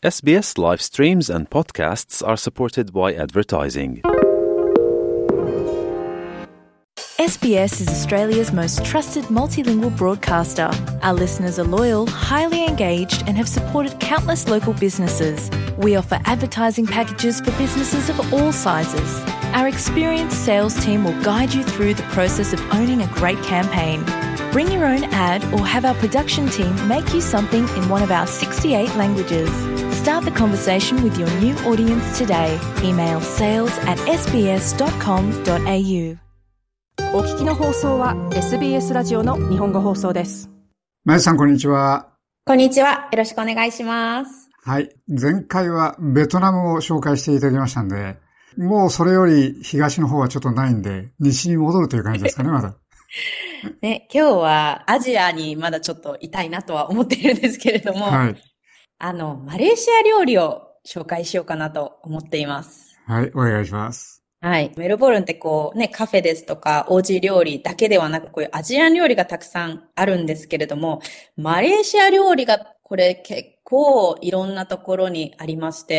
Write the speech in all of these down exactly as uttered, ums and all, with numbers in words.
エスビーエス live streams and podcasts are supported by advertising. S B S is Australia's most trusted multilingual broadcaster. Our listeners are loyal, highly engaged, and have supported countless local businesses. We offer advertising packages for businesses of all sizes. Our experienced sales team will guide you through the process of owning a great campaign. Bring your own ad or have our production team make you something in one of our sixty-eight languages. Start the conversation with your new audience today. Email sales at s b s dot com dot a u. お聞きの放送は エスビーエス ラジオの日本語放送です。 まゆさん、こんにちは。 こんにちは。よろしくお願いします。 はい。前回はベトナムを紹介していただきましたんで、もうそれより東の方はちょっとないんで、西に戻るという感じですかね、まだ。 ね、今日はアジアにまだちょっといたいなとは思っているんですけれども、はい。あの、マレーシア料理を紹介しようかなと思っています。 はい、お願いします。 はい。メルボルンってこうね、カフェですとか、オージー料理だけではなく、こういうアジアン料理がたくさんあるんですけれども、マレーシア料理がこれ結構いろんなところにありまして、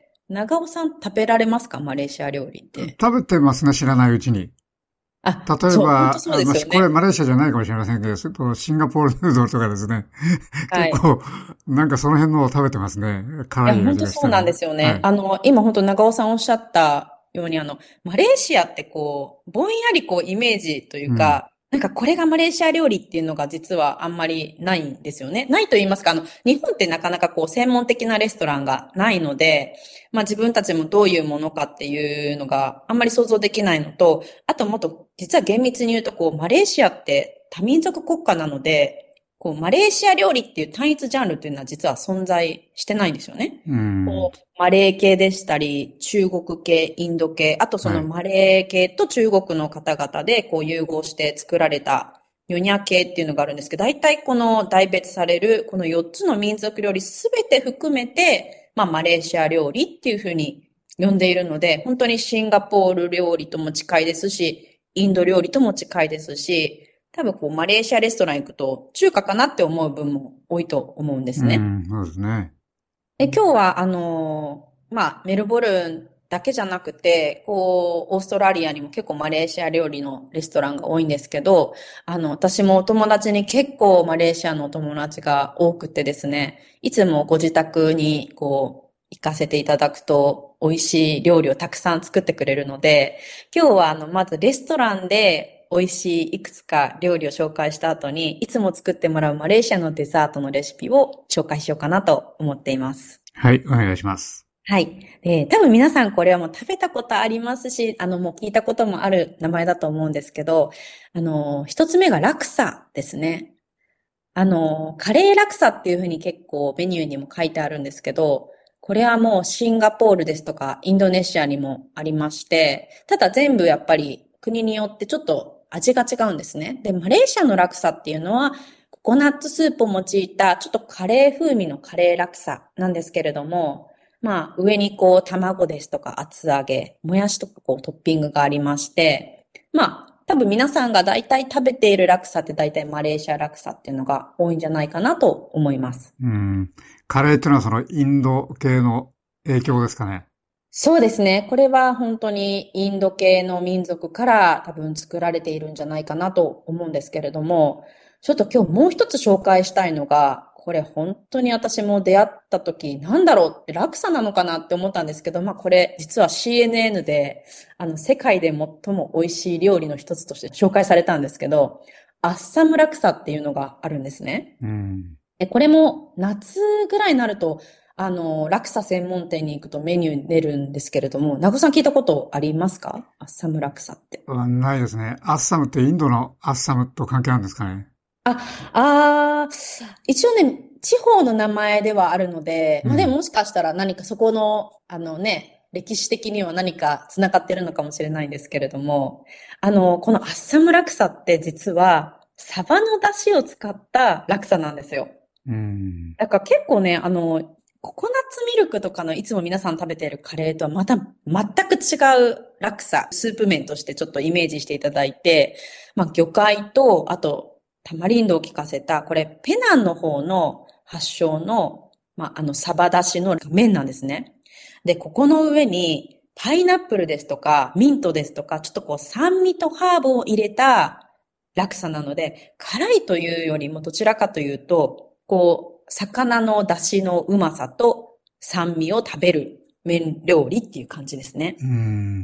長尾さん食べられますか？マレーシア料理って。 食べてますね、知らないうちに。あ、例えば、そうそうですよね、これマレーシアじゃないかもしれませんけど、シンガポールヌードルとかですね。はい、結構、なんかその辺のを食べてますね。辛い味がして。いや、本当そうなんですよね。はい、あの、今本当長尾さんおっしゃったように、あの、マレーシアってこう、ぼんやりこうイメージというか、うん、なんかこれがマレーシア料理っていうのが実はあんまりないんですよね。ないと言いますか、あの、日本ってなかなかこう専門的なレストランがないので、まあ自分たちもどういうものかっていうのがあんまり想像できないのと、あともっと実は厳密に言うとこう、マレーシアって多民族国家なので、こう、マレーシア料理っていう単一ジャンルっていうのは実は存在してないんですよね。 うん、 こうマレー系でしたり、中国系、インド系、あとそのマレー系と中国の方々でこう融合して作られたヨニャ系っていうのがあるんですけど、大体この代別されるこのよっつの民族料理すべて含めて、まあマレーシア料理っていうふうに呼んでいるので、本当にシンガポール料理とも近いですし、インド料理とも近いですし、多分こうマレーシアレストラン行くと中華かなって思う分も多いと思うんですね。 うん、そうですね。 で、今日はあのー、まあメルボルンだけじゃなくて、こうオーストラリアにも結構マレーシア料理のレストランが多いんですけど、あの私もお友達に結構マレーシアのお友達が多くてですね、いつもご自宅にこう行かせていただくと美味しい料理をたくさん作ってくれるので、今日はあのまずレストランで美味しいいくつか料理を紹介した後に、いつも作ってもらうマレーシアのデザートのレシピを紹介しようかなと思っています。 はい、お願いします。 はい。で、多分皆さんこれはもう食べたことありますし、あのもう聞いたこともある名前だと思うんですけど、あの、一つ目がラクサですね。あの、カレーラクサっていうふうに結構メニューにも書いてあるんですけど、これはもうシンガポールですとかインドネシアにもありまして、ただ全部やっぱり国によってちょっと味が違うんですね。で、マレーシアのラクサっていうのは、ココナッツスープを用いた、ちょっとカレー風味のカレーラクサなんですけれども、まあ、上にこう、卵ですとか厚揚げ、もやしとかこう、トッピングがありまして、まあ、多分皆さんが大体食べているラクサって大体マレーシアラクサっていうのが多いんじゃないかなと思います。 うん。カレーっていうのはそのインド系の影響ですかね。 そうですね。これは本当にインド系の民族から多分作られているんじゃないかなと思うんですけれども、ちょっと今日もう一つ紹介したいのが、これ本当に私も出会った時、なんだろうってラクサなのかなって思ったんですけど、まあこれ実は シーエヌエヌ で、あの世界で最も美味しい料理の一つとして紹介されたんですけど、アッサムラクサっていうのがあるんですね。 うん、 でこれも夏ぐらいになると、あの、ラクサ専門店に行くとメニューに出るんですけれども、名護さん聞いたことありますか？アッサムラクサって。 ないですね。アッサムってインドのアッサムと関係あるんですかね？ あ、あー、一応ね、地方の名前ではあるので、まあでももしかしたら何かそこの、あのね、歴史的には何か繋がってるのかもしれないんですけれども、あの、このアッサムラクサって実は、サバの出汁を使ったラクサなんですよ。 うん。 だから結構ね、あの、ココナッツミルクとかのいつも皆さん食べているカレーとはまた全く違うラクサ、スープ麺としてちょっとイメージしていただいて、まあ魚介と、あとタマリンドを効かせた、これペナンの方の発祥のまあ、あの、サバだしの麺なんですね。で、ここの上に、パイナップルですとか、ミントですとか、ちょっとこう、酸味とハーブを入れたラクサなので、辛いというよりもどちらかというと、こう、魚の出汁のうまさと酸味を食べる麺料理っていう感じですね。 うん。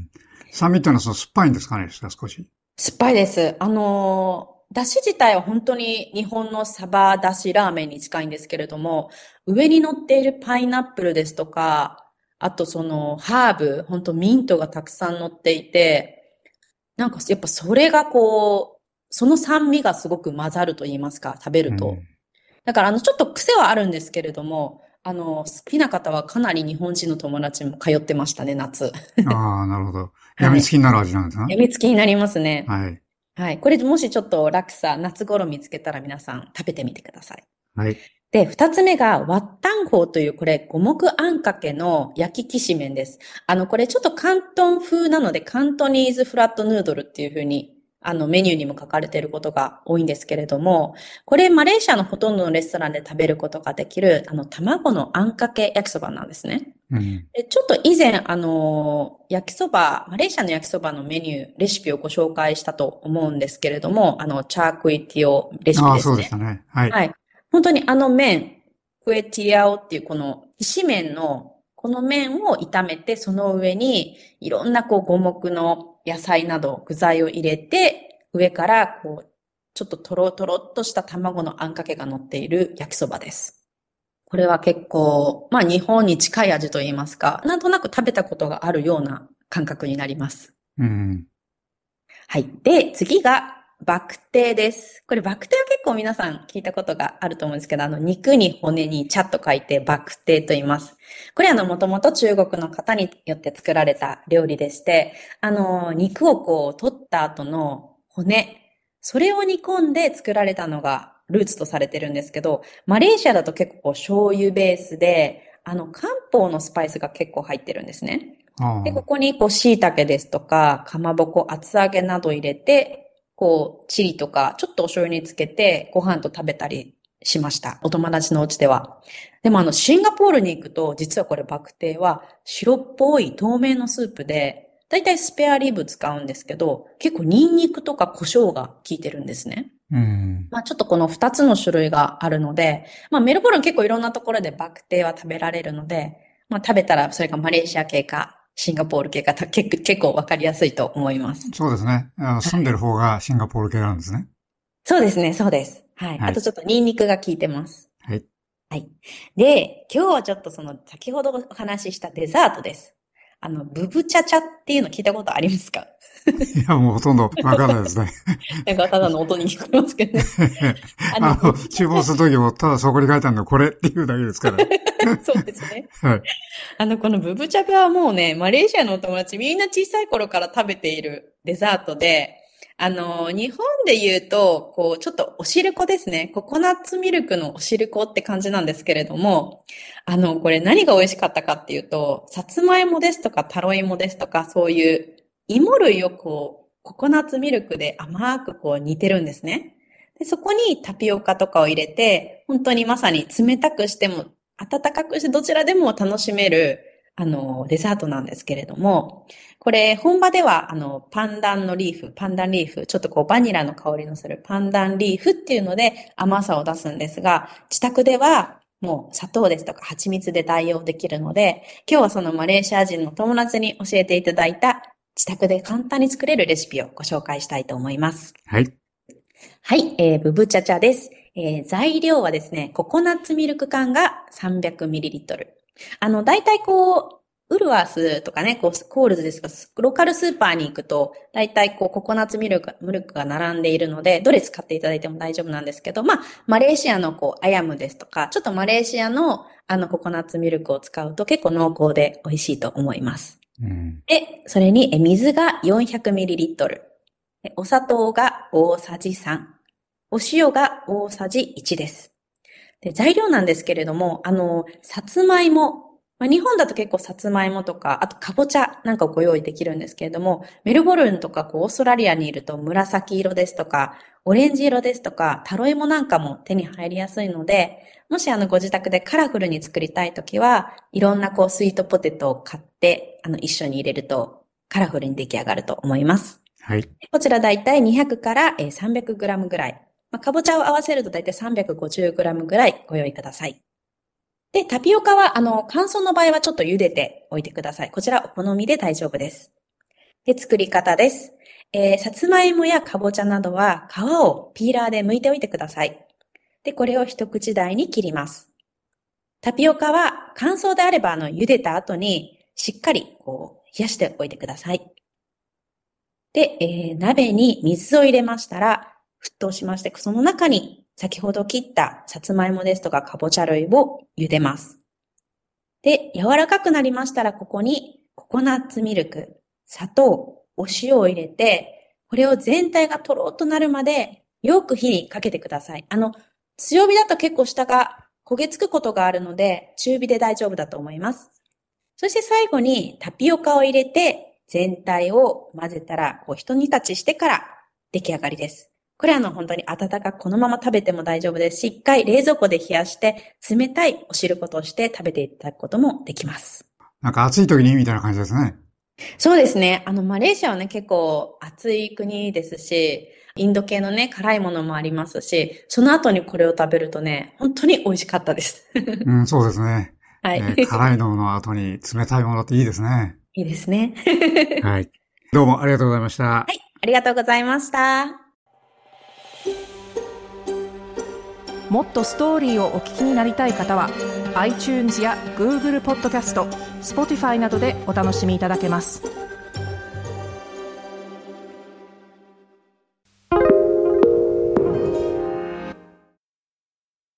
酸味ってのはその酸っぱいんですかね、少し。 酸っぱいです。あのー、出汁自体は本当に日本のサバ出汁ラーメンに近いんですけれども、上に乗っているパイナップルですとか、あとそのハーブ、本当ミントがたくさん乗っていて、なんかやっぱそれがこう、その酸味がすごく混ざると言いますか、食べると。うん、だからあのちょっと癖はあるんですけれども、あの、好きな方はかなり日本人の友達も通ってましたね、夏。 ああ、なるほど。病みつきになる味なんですね。 病みつきになりますね。 はい。 はい。これもしちょっとラクサ、夏頃見つけたら皆さん食べてみてください。 はい。 で、二つ目が、ワッタンホーという、これ、五目あんかけの焼ききし麺です。あの、これちょっと広東風なので、カントニーズフラットヌードルっていう風に、あの、メニューにも書かれていることが多いんですけれども、これ、マレーシアのほとんどのレストランで食べることができる、あの、卵のあんかけ焼きそばなんですね。うん、でちょっと以前、あの、焼きそば、マレーシアの焼きそばのメニュー、レシピをご紹介したと思うんですけれども、あの、チャークイティオレシピですね。 ああ、そうでしたね。はい。 はい。本当にあの麺、クエティアオっていうこの、きし麺の、この麺を炒めて、その上に、いろんなこう五目の野菜など具材を入れて、上からこう、ちょっとトロトロっとした卵のあんかけが乗っている焼きそばです。これは結構、まあ日本に近い味と言いますか、なんとなく食べたことがあるような感覚になります。 うん。 はい。で、次が、バクテーです。これバクテーは結構皆さん聞いたことがあると思うんですけど、あの、肉に骨に茶と書いてバクテーと言います。これあの、もともと中国の方によって作られた料理でして、あの、肉をこう、取った後の骨、それを煮込んで作られたのがルーツとされてるんですけど、マレーシアだと結構醤油ベースで、あの、漢方のスパイスが結構入ってるんですね。で、ここにこう、椎茸ですとか、かまぼこ、厚揚げなど入れて、こう、チリとか、ちょっとお醤油につけて、ご飯と食べたりしました。お友達のお家では。でもあの、シンガポールに行くと、実はこれバクテーは、白っぽい透明のスープで、だいたいスペアリブ使うんですけど、結構ニンニクとか胡椒が効いてるんですね。 うん。 まあちょっとこの二つの種類があるので、まあメルボルン結構いろんなところでバクテーは食べられるので、まあ食べたらそれがマレーシア系か、シンガポール系が結構、結構わかりやすいと思います。 そうですね。あの住んでる方がシンガポール系なんですね。 そうですね、そうです。はい。はい、あとちょっとニンニクが効いてます。 はい。 はい。で、今日はちょっとその先ほどお話ししたデザートです。あの、ブブチャチャっていうの聞いたことありますか？ いや、もうほとんどわかんないですね。 なんかただの音に聞こえますけどね。 あの、あの注文するときもただそこに書いてあるのこれっていうだけですから。 そうですね。 はい。 あの、このブブチャチャはもうね、マレーシアのお友達みんな小さい頃から食べているデザートで、あの、日本で言うと、こう、ちょっとお汁粉ですね。ココナッツミルクのお汁粉って感じなんですけれども、あの、これ何が美味しかったかっていうと、さつまいもですとかタロイモですとか、そういう芋類をこう、ココナッツミルクで甘くこう煮てるんですね。で、そこにタピオカとかを入れて、本当にまさに冷たくしても、温かくしてどちらでも楽しめる、あの、デザートなんですけれども、これ、本場では、あの、パンダンのリーフ、パンダンリーフ、ちょっとこう、バニラの香りのするパンダンリーフっていうので甘さを出すんですが、自宅では、もう砂糖ですとか蜂蜜で代用できるので、今日はそのマレーシア人の友達に教えていただいた、自宅で簡単に作れるレシピをご紹介したいと思います。 はい。 はい、えー、ブブチャチャです。えー、材料はですね、ココナッツミルク缶が さんびゃくミリリットル。あの、大体こう、ウルワースとかね、こう、コールズですとか、ローカルスーパーに行くと、大体こう、ココナッツミルク、ミルクが並んでいるので、どれ使っていただいても大丈夫なんですけど、まあ、マレーシアのこう、アヤムですとか、ちょっとマレーシアのあの、ココナッツミルクを使うと結構濃厚で美味しいと思います。 うん、 で、それに水が よんひゃくミリリットル。お砂糖が大さじさん。お塩が大さじいちです。で、材料なんですけれども、あの、さつまいもまあ、日本だと結構さつまいもとか、あとかぼちゃなんかをご用意できるんですけれども、メルボルンとかこうオーストラリアにいると紫色ですとか、オレンジ色ですとか、タロイモなんかも手に入りやすいので、もしあのご自宅でカラフルに作りたいときは、いろんなこうスイートポテトを買って、あの一緒に入れるとカラフルに出来上がると思います。 はい。 こちらだいたいにひゃくからさんびゃくグラムぐらい。まあ、かぼちゃを合わせるとだいたいさんびゃくごじゅうグラムぐらいご用意ください。で、タピオカは、あの、乾燥の場合はちょっと茹でておいてください。こちらお好みで大丈夫です。で、作り方です。えー、さつまいもやかぼちゃなどは皮をピーラーで剥いておいてください。で、これを一口大に切ります。タピオカは乾燥であれば、あの、茹でた後にしっかりこう、冷やしておいてください。で、えー、鍋に水を入れましたら、沸騰しまして、その中に先ほど切ったさつまいもですとかかぼちゃ類を茹でます。で、柔らかくなりましたら、ここにココナッツミルク、砂糖、お塩を入れて、これを全体がとろーっとなるまでよく火にかけてください。あの、強火だと結構下が焦げつくことがあるので、中火で大丈夫だと思います。そして最後にタピオカを入れて、全体を混ぜたら、こう一煮立ちしてから出来上がりです。これはあの本当に温かくこのまま食べても大丈夫ですし、一回冷蔵庫で冷やして冷たいお汁粉として食べていただくこともできます。 なんか暑い時にみたいな感じですね。 そうですね。あのマレーシアはね結構暑い国ですし、インド系のね辛いものもありますし、その後にこれを食べるとね、本当に美味しかったです。 うん、そうですね。 はい、 えー、辛いのの後に冷たいものっていいですね。 いいですね。 はい。どうもありがとうございました。はい、ありがとうございました。 もっとストーリーをお聞きになりたい方は iTunes や Google ポッドキャスト、Spotify などでお楽しみいただけます。